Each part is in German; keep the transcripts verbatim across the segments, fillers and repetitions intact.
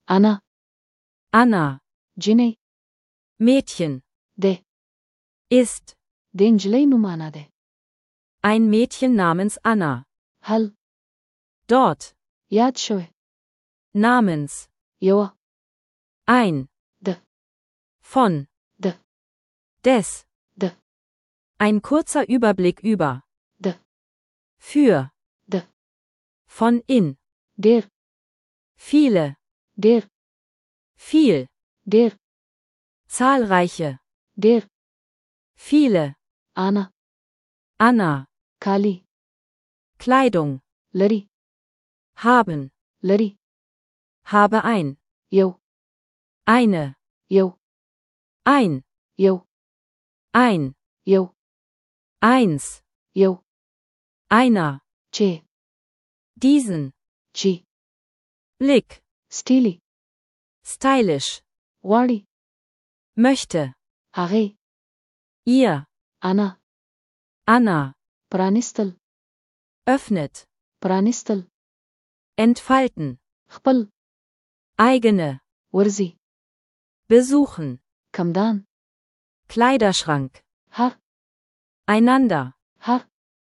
Anna. Anna. جنۍ. Mädchen. دی. Ist. د نجلۍ نوم انا دی. Ein Mädchen namens Anna. هل. Dort. یاد شوی. Namens. یوه. Ein. د. Von. د. Des. د. Ein kurzer Überblick über. د. Für. د. Von in. ډیر. Viele. ډیر. Viel. ډیر. Zahlreiche. ډیر. Viele. انا. Anna. کالی. Kleidung. لري. Haben. لري. Habe ein. یو. Eine. یو. Ein. یو. Ein. یو. Eins. یو. Einer. چې. Diesen. چې. Blick. سټیلی. Stylish. غواړي. Möchte. هغې. Ihr. انا. Anna. پرانیستل. Öffnet. پرانیستل. Entfalten. خپل. Eigene. ورزي. Besuchen. کمدان. Kleiderschrank. هر. Einander. هر.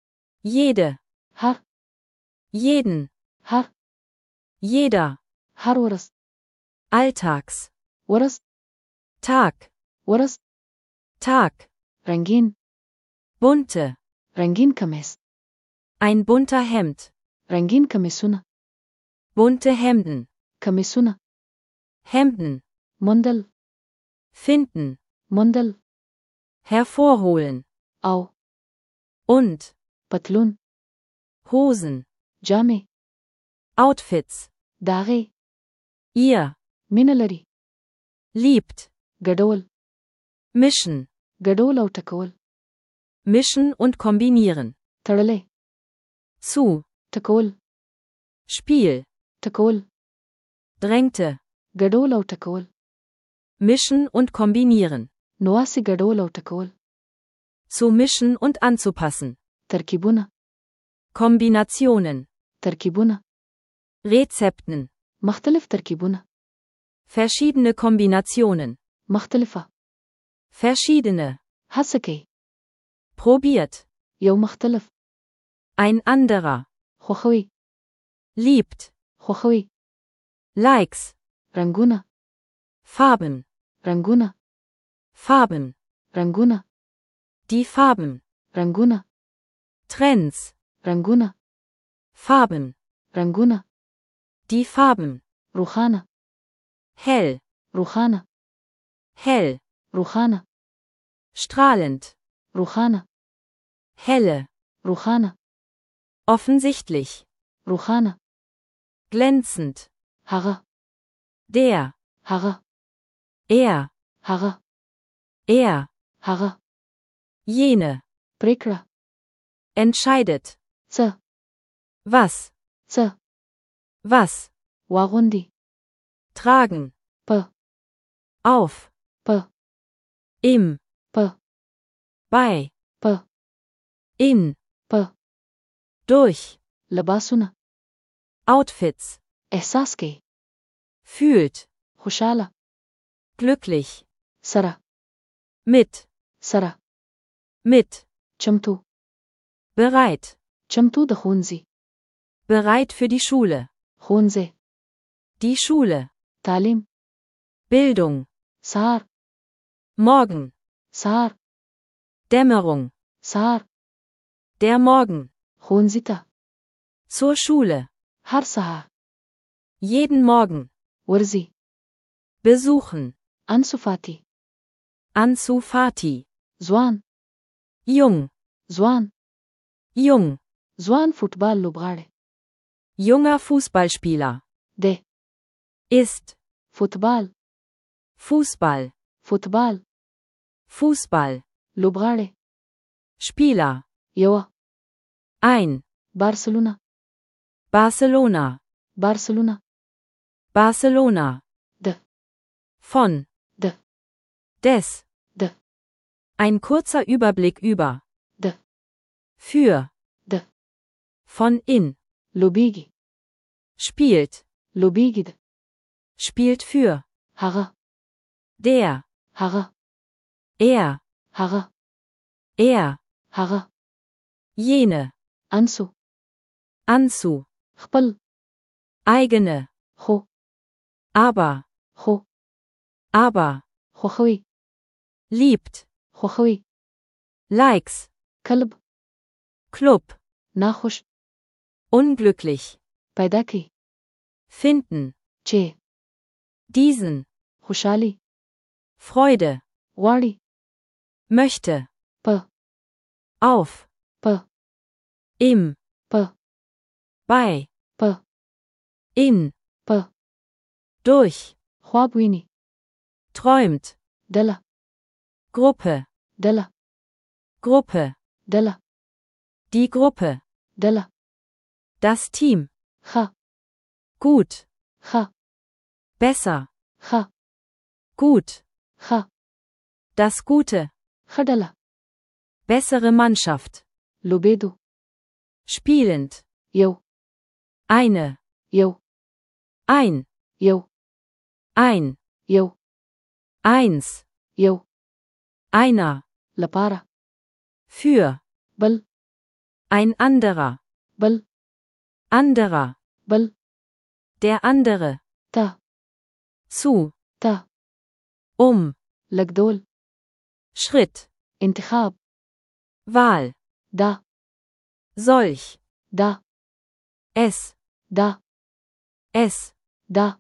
Jede. هر. Jeden. هر. Jeder. هر ورځ. Alltags. ورځ. Tag. ورځ. Tag. رنگین. Bunte. رنگین کمیس. Ein bunter Hemd. رنگین کمیسونه. Bunte Hemden. کمیسونه. Hemden. موندل. Finden. موندل. Hervorholen. او. Und. پتلون. Hosen. جامې. Outfits. داغې. Ihr. مینه لري. Liebt. ګډول. Mischen. ګډول او ټکول. Mischen und kombinieren. تړلې. Zu. ټکول. Spiel. ټکول. Drängte. ګډول او ټکول. Mischen und kombinieren. نواسي ګډول او ټکول. Zu mischen und anzupassen. ترکیبونه. Kombinationen. ترکیبونه. Rezepten. مختلف ترکیبونه. Verschiedene Kombinationen. مختلفه. Verschiedene. هڅه کوي. Probiert. یو مختلف. Ein anderer. خوښوي. Liebt. خوښوي. Likes. رنگونه. Farben. رنگونه. Farben. رنگونه. Die Farben. رنگونه. Trends. رنگونه. Farben. رنگونه. Die Farben. روخانه. Hell. روخانه. Hell. روخانه. Strahlend. روخانه. Helle. روخانه. Offensichtlich. روخانه. Glänzend. هغه. Der. هغه. Er. هغه. Er. هغه. Jene. پریکړه. Entscheidet. څه. Was. څه. Was. واغوندي. Tragen. په. Auf. په. Im. په. Bei. په. In. په. Durch. لباسونه. Outfits. احساس کوي. Fühlt. خوشاله. Glücklich. سره. Mit. سره. Mit. چمتو. Bereit. چمتو د ښوونځي. Bereit für die Schule. ښوونځی. Die Schule. تعلیم. Bildung. سهار. Morgen. سهار. Dämmerung. سهار. Der Morgen. ښوونځي ته. Zur Schule. هر سهار. Jeden Morgen. ورزي. Besuchen. انسو فاتی. Ansu Fati. ځوان. Jung. ځوان. Jung. ځوان فوټبال لوبغاړی. Junger Fußballspieler. دی. Ist. فوټبال. Fußball. فوټبال. Fußball. لوبغاړی. Spieler. یوه. Ein. بارسلونا. Barcelona. بارسلونا. Barcelona. د. Von. د. Des. د. Ein kurzer Überblick über. د. Für. د. Von in. لوبیږي. Spielt. لوبیږي د. spielt für, هغه der, هغه er, هغه er, هغه jene, انسو anzu, خپل eigene, خو aber, خو aber, خوخوي liebt, خوخوي likes, کلب Club, ناخوش unglücklich, پیدا کی finden, چې diesen, خوشحالي Freude, غواړي möchte, په auf, په im, په bei, په in, په durch, خواب ویني träumt, ډله Gruppe, ډله Gruppe, ډله die Gruppe, ډله das Team, ښه gut, ښه besser, ښه gut, ښه das Gute, ښه ډله bessere Mannschaft, لوبېدو spielend, یو eine, یو ein, یو ein, یو eins, یو einer, لپاره für, بل ein anderer, بل anderer, بل der andere, ته zu, ته um, لګدول Schritt, انتخاب Wahl, دا solch, دا es, دا es, دا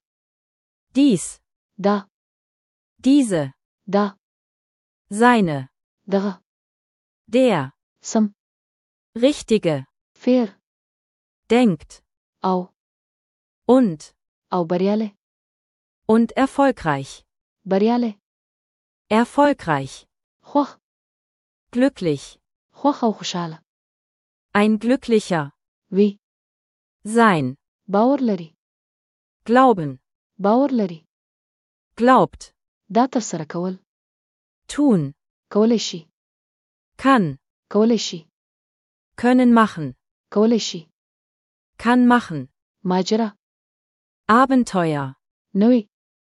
dies, دا diese, دا seine, دغه der, سم richtige, فیر denkt, او und, او بریاله und erfolgreich, بریاله erfolgreich, خوخ glücklich, خوخ او خوشاله ein glücklicher, وی sein, باور لري glauben, باور لري glaubt, دا تر سره کول tun, کولای شي kann, کولای شي können machen, کولای شي kann machen, ماجرا Abenteuer, نوې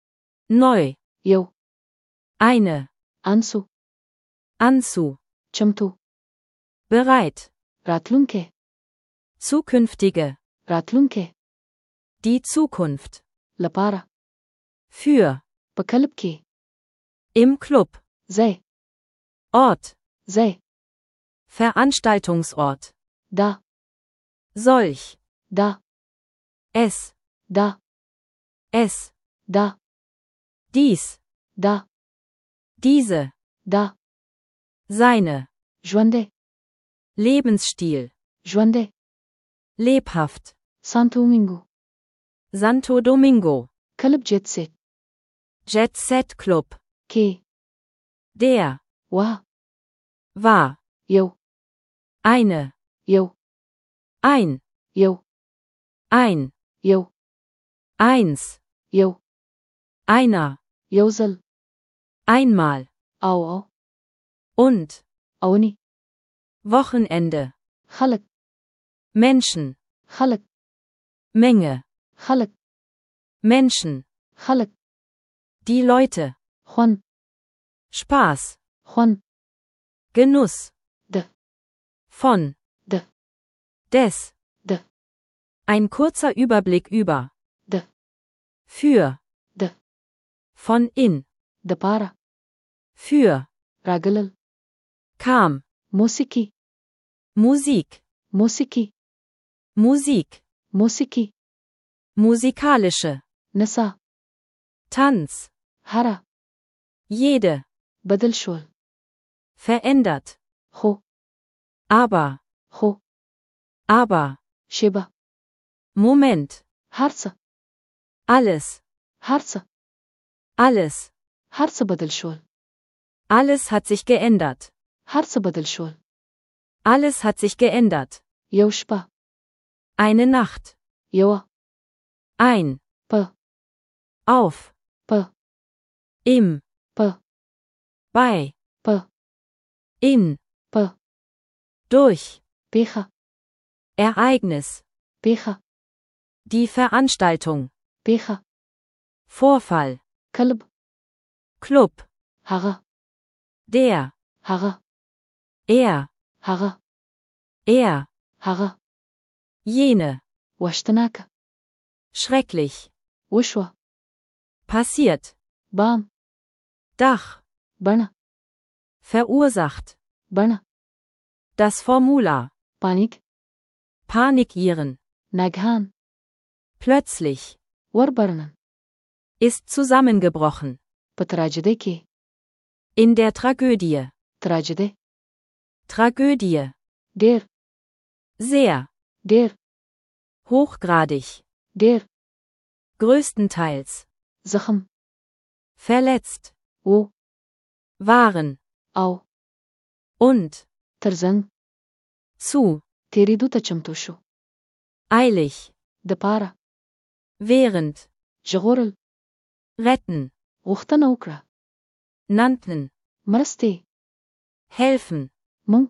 neu, یو eine, انسو anzu, چمتو bereit, راتلونکې zukünftige, راتلونکې die Zukunft, لپاره für, په کلب کې im Club, ځای Ort, ځای Veranstaltungsort, دا solch, دا es, دا es, دا dies, دا diese, دا seine, ژوندې Lebensstil, ژوندې lebhaft, سانتو مینګو Santo Domingo, کلب جیت سیټ Jet Set Club, کې der, واه war, یو eine, یو ein, یو ein, یو eins, یو einer, یو ځل einmal, او او und, اونی Wochenende, خلق Menschen, خلق Menge, خلق Menschen, خلق die Leute, خوان Spaß, خوان Genuss, د von, د des, د ein kurzer Überblick über, د für, د von in, د پاره für, راګلل kam, موسیقي Musik, موسیقي Musik, موسیقي musikalische, نسا Tanz, هره jede, بدل شول verändert, خو aber, خو aber, شیبه Moment, هر څه alles, هر څه alles, هر څه بدل شول alles hat sich geändert, هر څه بدل شول alles hat sich geändert, یو شپه eine Nacht, یوه ein, په auf, په im, په bei, په in, په durch, پیخه Ereignis, پیخه die Veranstaltung, پیخه Vorfall, كلب Club, هغه der, هغه er, هغه er, هغه jene, وحشتناکه schrecklich, وشوه passiert, بام Dach, بڼه verursacht, بڼه das Formular, پانیک panikieren, ناګهان plötzlich, وربرنن ist zusammengebrochen, په تراژیدۍ کې in der Tragödie, تراژیدۍ Tragödie, ډېر sehr, ډېر hochgradig, ډېر größtenteils, زخم verletzt, و waren, او und, ترڅنګ zu, تېرېدو ته چمتو شو eilig, د پاره während, ژغورل retten, غوښتنه وکړه nannten, مرستې helfen, مونږ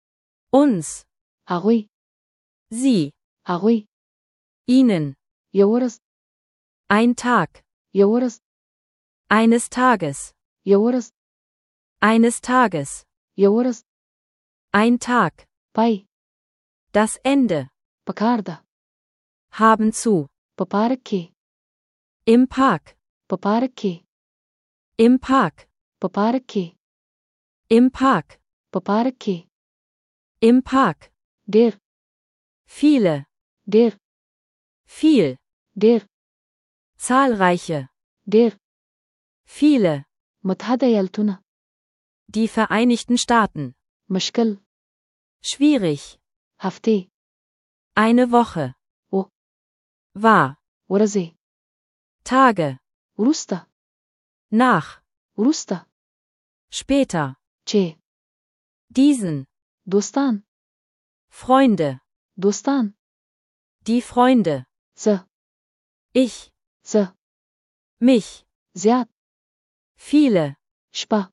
uns, هغوی sie, هغوی ihnen, یو ورځ ein Tag, یو ورځ eines Tages, یو ورځ eines Tages, یو ورځ ein Tag, پای das Ende, پکار ده haben zu, په پارک کې im Park, په پارک کې im Park, په پارک کې im Park, په پارک کې im Park, ډېر viele, ډېر viel, ډېر zahlreiche, ډېر viele, متحده ایالتونه die Vereinigten Staaten, مشکل schwierig, هفتې eine Woche, و war, ورځې Tage, وروسته nach, وروسته später, چې diesen, دوستان Freunde, دوستان die Freunde, زه ich, زه mich, زیات viele, شپه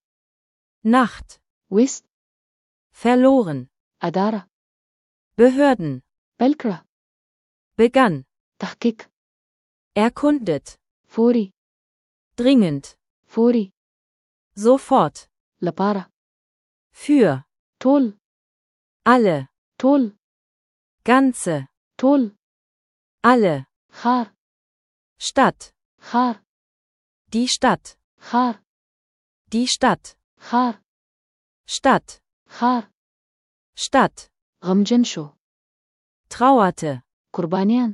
Nacht, وست verloren, اداره Behörden, پیل کړه begann, تحقیق erkundet, فوري dringend, فوري sofort, لپاره für, ټول alle, ټول ganze, ټول alle, خار Stadt, خار die Stadt, خار die Stadt, خار Stadt, خار Stadt, غمجن شو trauerte, قربانیان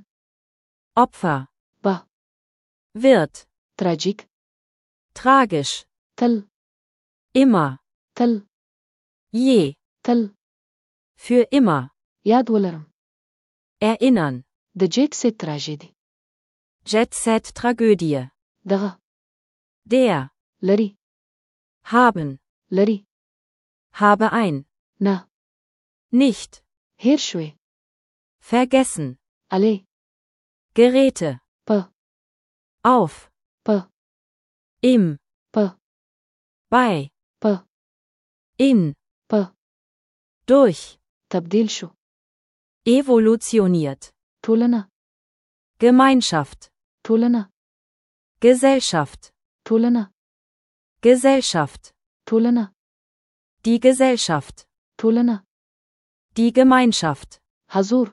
Opfer, به wird, تراجیک tragisch, تل immer, تل je, تل für immer, یاد ولرم erinnern, د جیت سیټ تراژیدي Jet Set Tragödie, دغه der, لري haben, لري habe ein, نه nicht, هیر شوي vergessen, علي Geräte, په auf, په im, په bei, په in, په durch, تبدیل شو evolutioniert, ټولنه Gemeinschaft, ټولنه Gesellschaft, ټولنه Gesellschaft, ټولنه die Gesellschaft, ټولنه die Gemeinschaft, حضور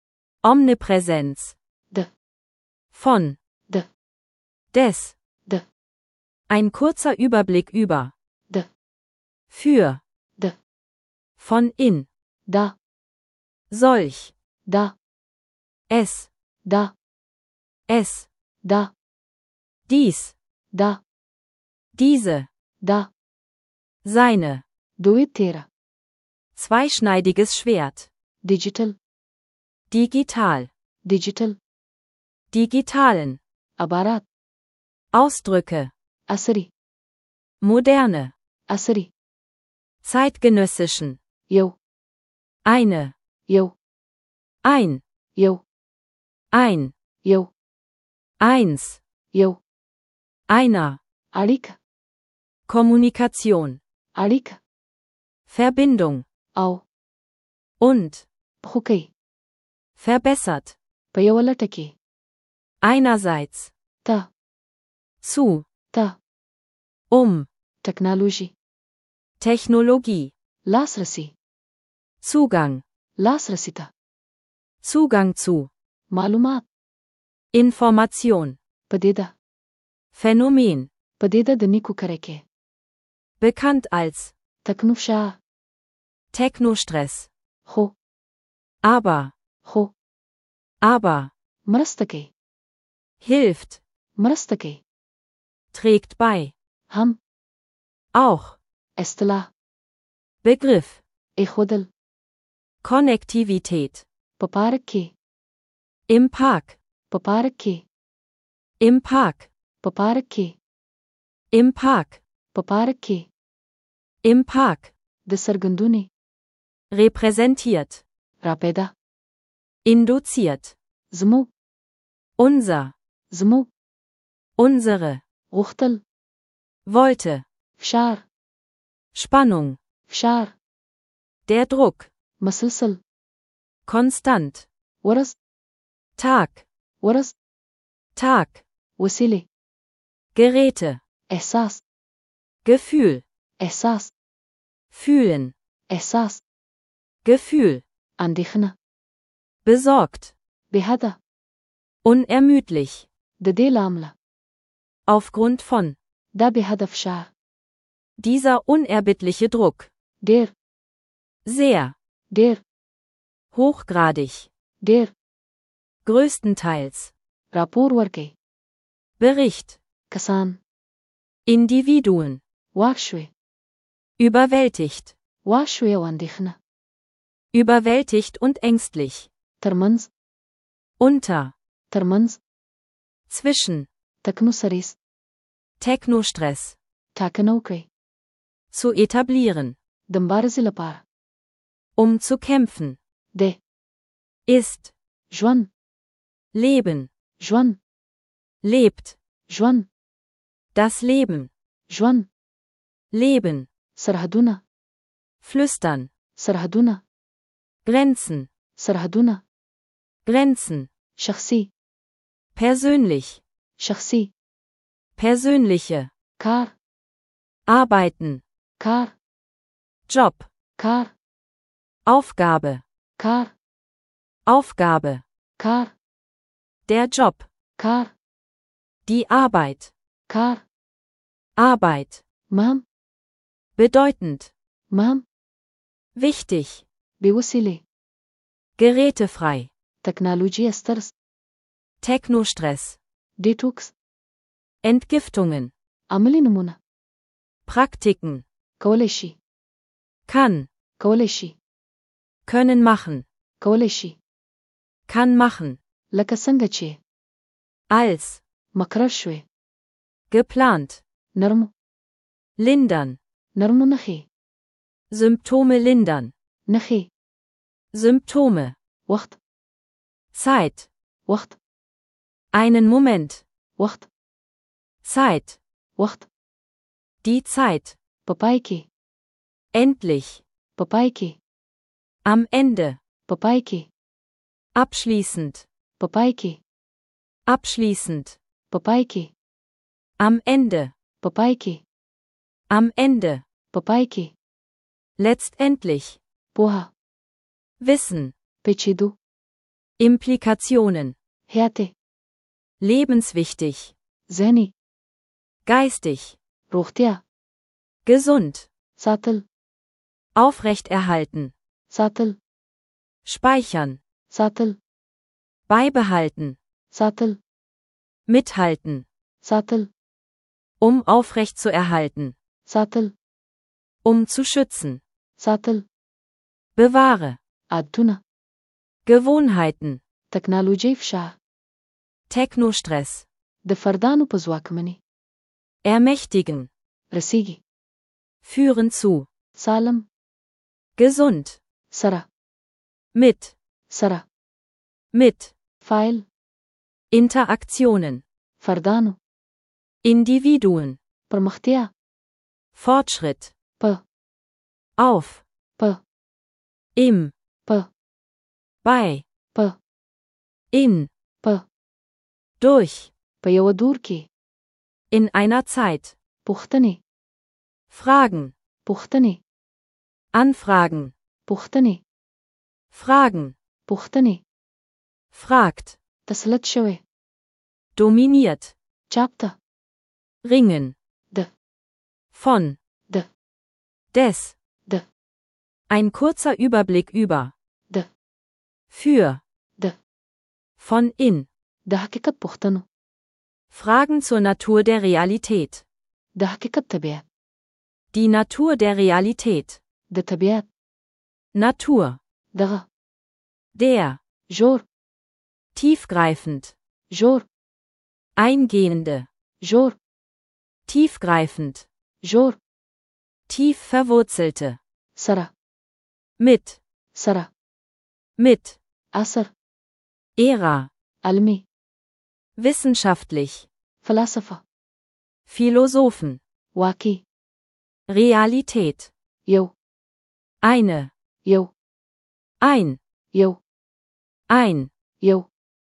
Omnipräsenz, د von, د des, د ein kurzer Überblick über, د für, د von in, دا solch, دا es, دا es, دا dies, دا diese, دا seine, دوی تیره zweischneidiges Schwert, ډیجیټل digital, ډیجیټل digitalen, عبارات Ausdrücke, عصري moderne, عصري zeitgenössischen, یو eine, یو ein, یو ein, یو eins, یو einer, اړیکه Kommunikation, اړیکه Verbindung, او und, خو کوي verbessert, په یو لټه کې einerseits, ته Zu. ته Um. ټکنالوژي Technologie. لاسرسي Zugang. لاسرسي ته Zugang zu. معلومات Information. پدیده Phänomen. پدیده د نیکو کرکه Bekannt als تکنوفشا Technostress. خو Aber. خو Aber. مرسته کوي Hilft. مرسته کوي Trägt bei. هم Auch. اصطلاح Begriff. ایښودل Konnektivität. په پارک کې Im Park. په پارک کې Im Park. په پارک کې Im Park. په پارک کې Im Park. د سرګندونې Repräsentiert. راپیدا Induziert. زمو Unser. زمو Unsere. غوښتل Wollte. فشار Spannung. فشار Der Druck. مسلسل Konstant. ورځ Tag. ورځ Tag. وسیلې Geräte. احساس Gefühl. احساس Fühlen. احساس Gefühl. اندېښنه Besorgt. بېحده Unermüdlich. د دې له امله Aufgrund von. دا بېحده فشار Dieser unerbittliche Druck. ډېر Sehr. ډېر Hochgradig. ډېر Größtenteils. راپور ورکړئ Bericht. کسان Individuen. واک شوې Überwältigt. واک شوې او اندېښنه Überwältigt und ängstlich. ترمنځ Unter. ترمنځ Zwischen. تکنو سریس Technostress. ټاکنه وکړئ Zu etablieren. د مبارزې لپاره Um zu kämpfen. د Ist. ژوند Leben. ژوند Lebt. ژوند Das Leben. ژوند Leben. سرحدونه Flüstern. سرحدونه Grenzen. سرحدونه Grenzen. شخصي Persönlich. شخصي Persönliche. کار Arbeiten. کار Job. کار Aufgabe. کار Aufgabe. کار Der Job. کار Die Arbeit. کار Arbeit. مهم Bedeutend. مهم Wichtig. بې وسیلې Gerätefrei. تکنالوژي سترس Technostress. ډیټوکس Entgiftungen. عملي نمونه Praktiken. کولی شي Kann. کولی شي Können machen. کولی شي Kann machen. لکه څنګه چې Als. مقرر شوې Geplant. نرمو Lindern. نرمو نښې Symptome lindern. نښې Symptome. وخت Zeit. وخت Einen Moment. وخت Zeit. وخت Die Zeit. په پای کې Endlich. په پای کې Am Ende. په پای کې Abschließend. په پای کې Abschließend. په پای کې Am Ende. په پای کې Am Ende. په پای کې Letztendlich. پوهه Wissen. پیچیدو Implikationen. حیاتي Lebenswichtig. ذهني Geistig. روغتیا Gesund. ساتل Aufrechterhalten. ساتل Speichern. ساتل Beibehalten. ساتل Mithalten. ساتل Um aufrechtzuerhalten. ساتل Um zu schützen. ساتل Bewahre. عادتونه Gewohnheiten. تکنالوژي فشار Technostress. د فردانو په ځواکمنۍ Ermächtigen. رسیږي Führen zu. سالم Gesund. سره Mit. سره Mit. فایل Interaktionen. فردانو Individuen. پرمختیا Fortschritt. په Auf. په Im. په Bei. په In. په Durch. په یو دور کې In einer Zeit. پوښتنې Fragen. پوښتنې Anfragen. پوښتنې Fragen. پوښتنې Fragt. تسلط شوی Dominiert. چاپ ته Ringen. د Von. د Des. د Ein kurzer Überblick über. د Für. د Von in. د حقیقت پوښتنو Fragen zur Natur der Realität. د حقیقت طبیعت Die Natur der Realität. د طبیعت Natur. دغه Der. ژور Tiefgreifend. ژور Eingehende. ژور Tiefgreifend. ژور Tief verwurzelte. سره Mit. سره Mit. عصر Ära. علمي Wissenschaftlich. فلسفه Philosophen. واقعي Realität. یو Eine. یو Ein. یو Ein. یو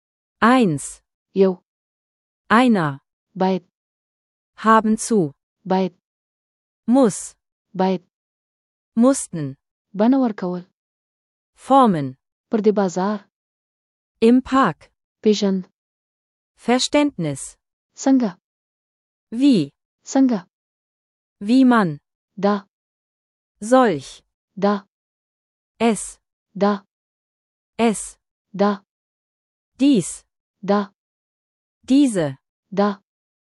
Eins. یو Einer. باید Haben zu. باید Muss. باید Mussten. بڼه ورکول Formen. پر دې بازار Im Park. پیژند Verständnis. څنګه Wie. څنګه Wie man. دا Solch. دا Es. دا Es. دا Dies. دا Diese. دا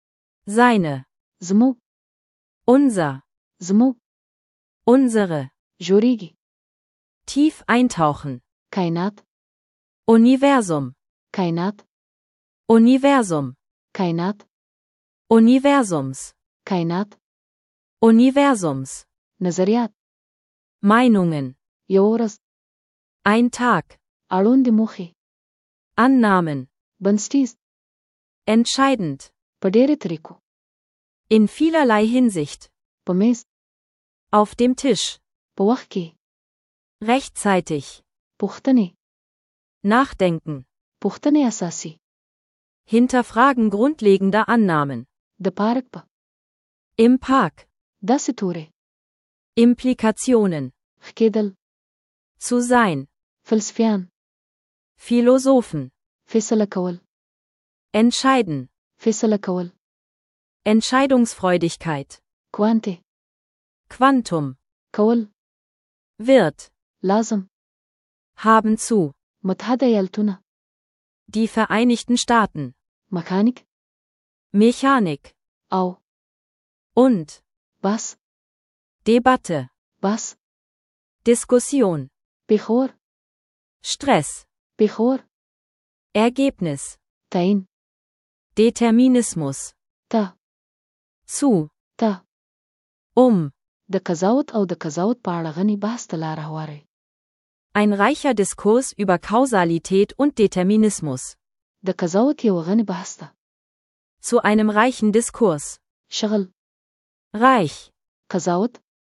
Seine. زموږ Unser. زموږ Unsere. جوړیږي Tief eintauchen. کائنات Universum. کائنات Universum. کائنات Universums. کائنات Universums. نظریات Meinungen. یو ورځ Ein Tag. اړوند موخي Annahmen. بنسټیز Entscheidend. په ډېرې طریقو In vielerlei Hinsicht. په میز Auf dem Tisch. په وخت کې Rechtzeitig. پوښتنې Nachdenken. پوښتنې اساسي Hinterfragen grundlegender Annahmen. د پارک په Im Park. داسې تورې Implikationen. ښکېدل Zu sein. فلسفیان Philosophen. فیصله کول Entscheiden. فیصله کول Entscheidungsfreudigkeit. کوانتې Quantum. کول Wird. لازم Haben zu. متحده ایالتونه Die Vereinigten Staaten. مکانیک Mechanik. او Und. بس Debatte. بس Diskussion. پیښور Stress. پیښور Ergebnis. تعین Determinismus. ته Zu. ته Um. د قضاوت او د قضاوت په اړه غني بحث ته لاره هواري Ein reicher Diskurs über Kausalität und Determinismus. د قضاوت یو غني بحث ته Zu einem reichen Diskurs. شغل Reich. قضاوت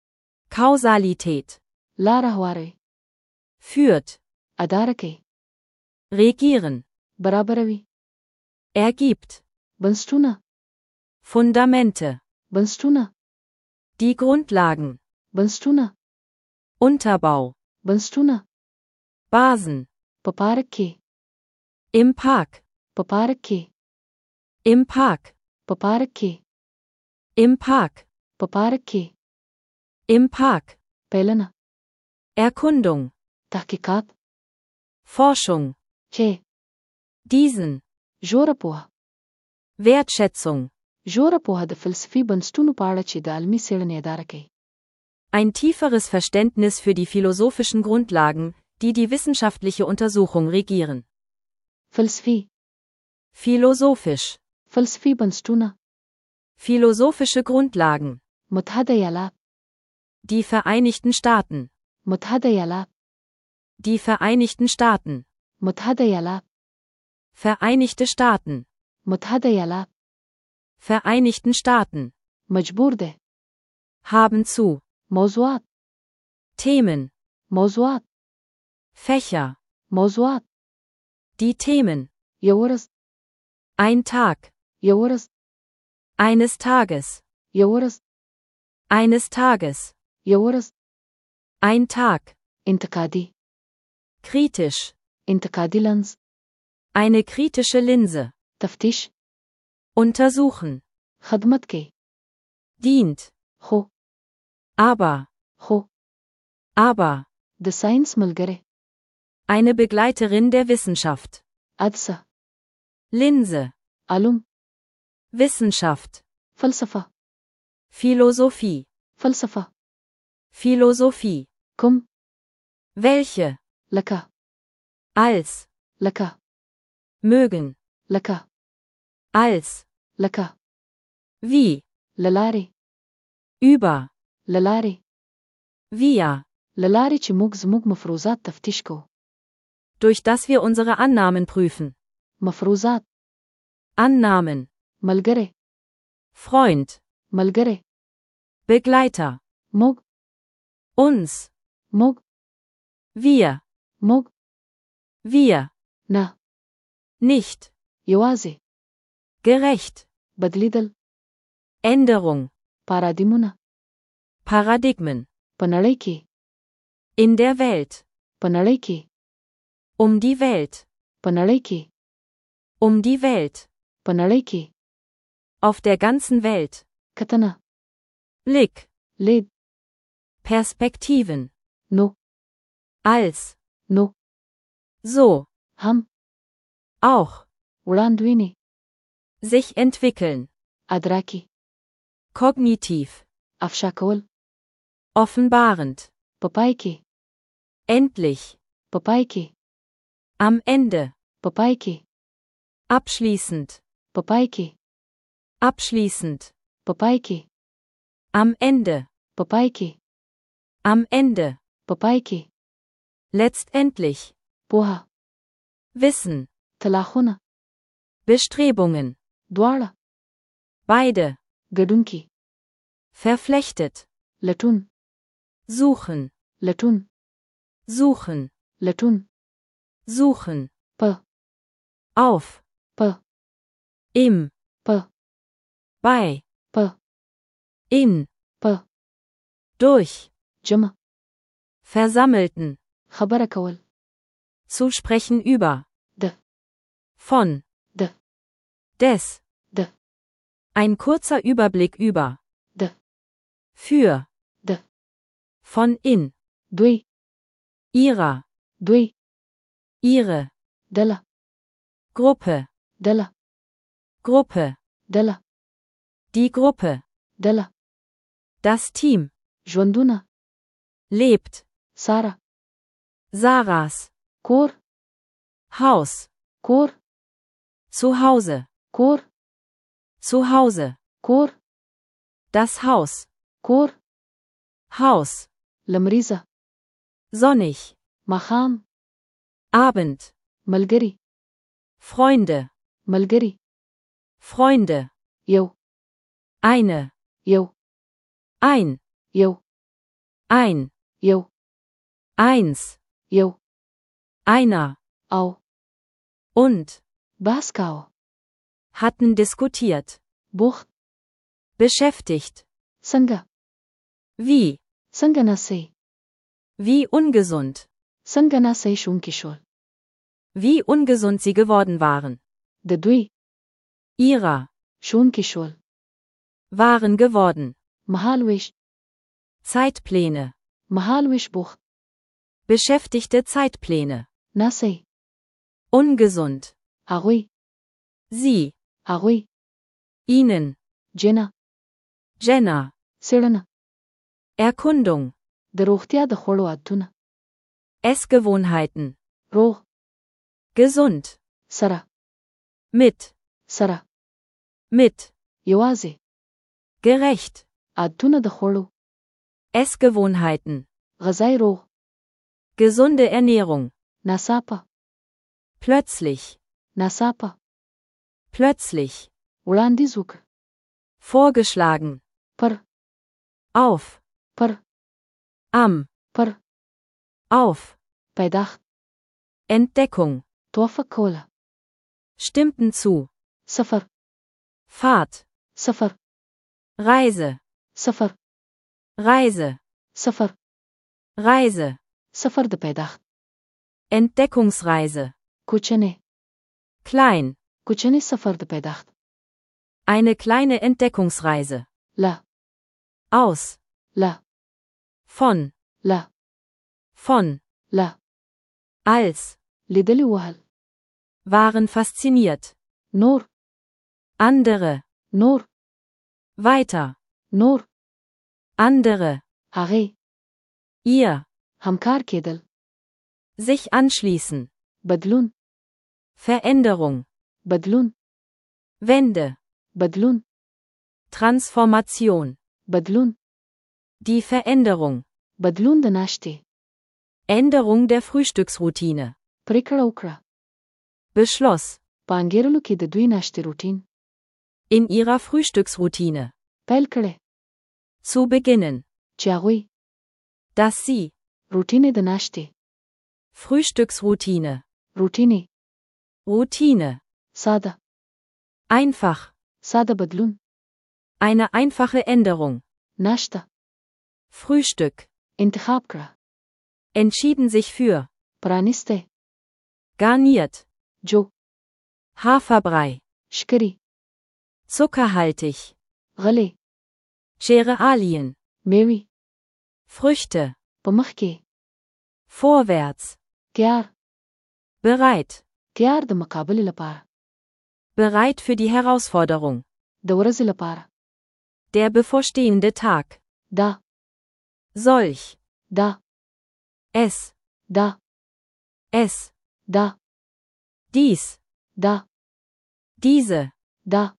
Kausalität. لاره هواري Führt. اداره کوي Regieren. برابروي Ergibt. بنسټونه Fundamente. بنسټونه Die Grundlagen. بنسټونه Unterbau. بنسټونه Basen. په پارک کې Im Park. په پارک کې Im Park. په پارک کې Im Park. په پارک کې Im Park. پیلنه Erkundung. تحقیقات Forschung. چې Diesen. ژوره پوهه Wertschätzung. ژوره پوهه د فلسفي بنسټونو په اړه چې د علمي څېړنې اداره کوي Ein tieferes Verständnis für die philosophischen Grundlagen, die die wissenschaftliche Untersuchung regieren. فلسفي Philosophisch. فلسفي بنسټونه Philosophische Grundlagen. متحده ایالات Die Vereinigten Staaten. متحده ایالات Die Vereinigten Staaten. متحده ایالات Vereinigte Staaten. متحده ایالات Vereinigten Staaten. مجبور ده Haben zu. موضوعات Themen. موضوعات Fächer. موضوعات Die Themen. یو ورځ Ein Tag. یو ورځ Eines Tages. یو ورځ. Eines Tages. یو ورځ. Ein Tag. انتقادي. Kritisch. انتقادي لنز. Eine kritische Linse. تفتیش. Untersuchen. خدمت کوي. Dient. خو. Aber. خو. Aber. د ساينس ملګری. Eine Begleiterin der Wissenschaft. عدسه. Linse. علوم. Wissenschaft. فلسفه. Philosophie. فلسفه. Philosophie. کوم. Welche. لکه. Als. لکه. Mögen. لکه. Als. لکه. Wie. للاري. Über. للاري. Via. للاري چې موږ زموږ مفروضات تفتیش کوو. Durch das wir unsere Annahmen prüfen. مفروضات. Annahmen. ملګری. Freund. ملګری. Begleiter. موږ. Uns. موږ. Wir. موږ. Wir. نه. Nicht. یوازې. Gerecht. بدلیدل. Änderung. پارادایمونه. Paradigmen. په نړۍ کې. In der Welt. په نړۍ کې. Um die Welt. په نړۍ کې. Um die Welt. په نړۍ کې. Auf der ganzen Welt. کتنه. Blick. لید. Perspektiven. نو. Als. نو. So. هم. Auch. وړاندوینې. Sich entwickeln. ادراکي. Kognitiv. افشا کول. Offenbarend. په پای کې. Endlich. په پای کې. Am Ende. په پای کې. Abschließend. په پای کې. Abschließend. په پای کې. Am Ende. په پای کې. Am Ende. په پای کې. Letztendlich. پوهه. Wissen. تلاښونه. Bestrebungen. دواړه. Beide. ګډونکي. Verflechtet. لټون. Suchen. لټون. Suchen. لټون. Suchen. په. Auf. په. Im. په. Bei. په. In. په. Durch. جمع. Versammelten. خبره کول. Zu sprechen über. د. Von. د. Des. د. Ein kurzer Überblick über. د. Für. د. Von in. دوی. Ihrer. دوی. Ihre. ډله. Gruppe. ډله. Gruppe. ډله. Die Gruppe. ډله. Das Team. ژوندونه. Lebt. ساره. Sarahs. کور. Haus. کور. Zu Hause. کور. Zu Hause. کور. Das Haus. کور. Haus. لمریزه. Sonnig. ماښام. Abend. ملګری. Freunde. ملګری. Freunde. یو. Eine. یو. Ein. یو. Ein. یو. Eins. یو. Einer. او. Und. بحث کاوه. Hatten diskutiert. بوخت. Beschäftigt. څنګه. Wie. څنګه ناسې. Wie ungesund. څنګه ناسې شونکي شول. Wie ungesund sie geworden waren. د دوی. Ihrer. شونکي شول. Waren geworden. مهال ویش. Zeitpläne. مهال ویش بوخت. Beschäftigte Zeitpläne. ناسې. Ungesund. هغوی. Sie. هغوی. Ihnen. جنه. Jenna. څېړنه. Erkundung. د روغتیا د خوړو عادتونه. Essgewohnheiten. روغ. Gesund. سره. Mit. سره. Mit. یوازې. Gerecht. عادتونه د خوړو. Essgewohnheiten. غذای روغ. Gesunde Ernährung. ناڅاپه. Plötzlich. ناڅاپه. Plötzlich. وړاندیز وکړه. Vorgeschlagen. پر. Auf. پر. Am. پر. Auf. پیداخت. Entdeckung. توافق کوله. Stimmten zu. سفر. Fahrt. سفر Reise, سفر Reise, سفر Reise, سفر د پیداخت Entdeckungsreise, کوچنی klein, کوچنی سفر د پیداخت eine kleine Entdeckungsreise, لا aus, لا von, لا von, لا als, لیدلی وهل waren fasziniert, نور andere, نور weiter, نور andere, هغې ihr, همکار کېدل sich anschließen, بدلون Veränderung, بدلون Wende, بدلون Transformation, بدلون die Veränderung, بدلون د ناشتې Änderung der Frühstücksroutine, پریکړه وکړه Beschloss, په انګیرلو کې د دوی ناشتې روټین in ihrer Frühstücksroutine, پیل کړی zu beginnen, چې هغوی dass sie, روټینې د ناشتې Frühstücksroutine, روټینې Routine, ساده einfach, ساده بدلون eine einfache Änderung, ناشته Frühstück, انتخاب کړه entschieden sich für, پرانیسته garniert, جو Haferbrei, شکري zuckerhaltig, غلې Cerealien, میوې Früchte, په مخ کې vorwärts, تیار bereit, تیار د مقابلې لپاره bereit für die Herausforderung, د ورځې لپاره der bevorstehende Tag, دا solch, دا es, دا es, دا dies, دا diese, دا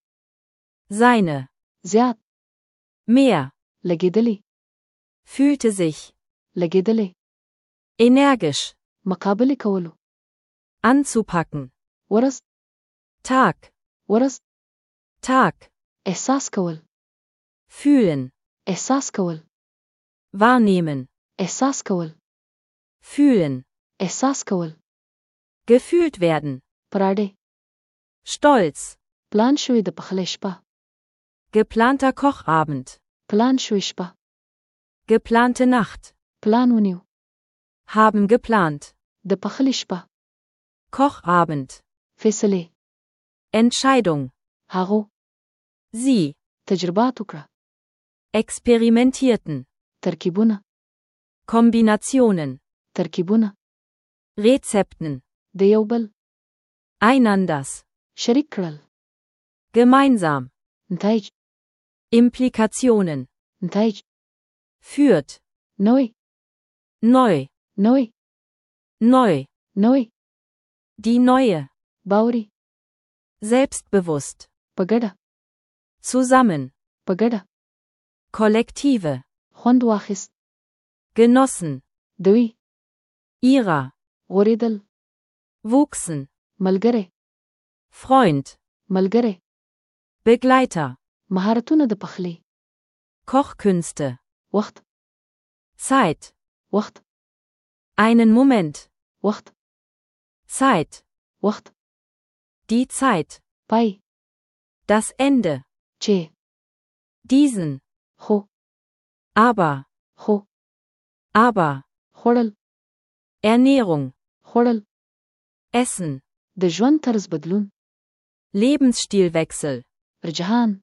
seine, زیات mehr, لګېدلی fühlte sich, لګېدلی energisch, مقابلې کولو anzupacken, ورځ Tag, ورځ Tag, احساس کول fühlen, احساس کول wahrnehmen, احساس کول fühlen, احساس کول gefühlt werden, پراډې stolz, پلان شوی د پخلی شپه geplanter Kochabend, پلان شوی شپه geplante Nacht, پلان ونیو haben geplant, د پخلی شپه Kochabend, فیصلې Entscheidung, هغو sie, تجربات وکړه experimentierten, ترکیبونه Kombinationen, ترکیبونه Rezepten, د یو بل einanders, شریک کړل gemeinsam, نتایج Implikationen, نتایج führt, نوې neu, نوې neu, نوې die neue, باوري selbstbewusst, په ګډه zusammen, په ګډه kollektive, خوند واخیست genossen, دوی ihrer, غوړېدل wuchsen, ملګری Freund, ملګری Begleiter, مهارتونه د پخلی Kochkünste, وخت Zeit, وخت einen Moment, وخت Zeit, وخت die Zeit, پای das Ende, چې diesen, خو aber, خو aber, خوړل Ernährung, خوړل Essen, د ژوند طرز بدلون Lebensstilwechsel, رجحان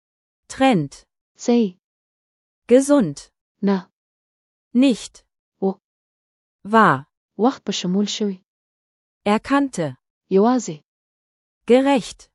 Trend, صحیح gesund, نه nicht, و war, وخت په شمول شوی erkannte, یوازې gerecht,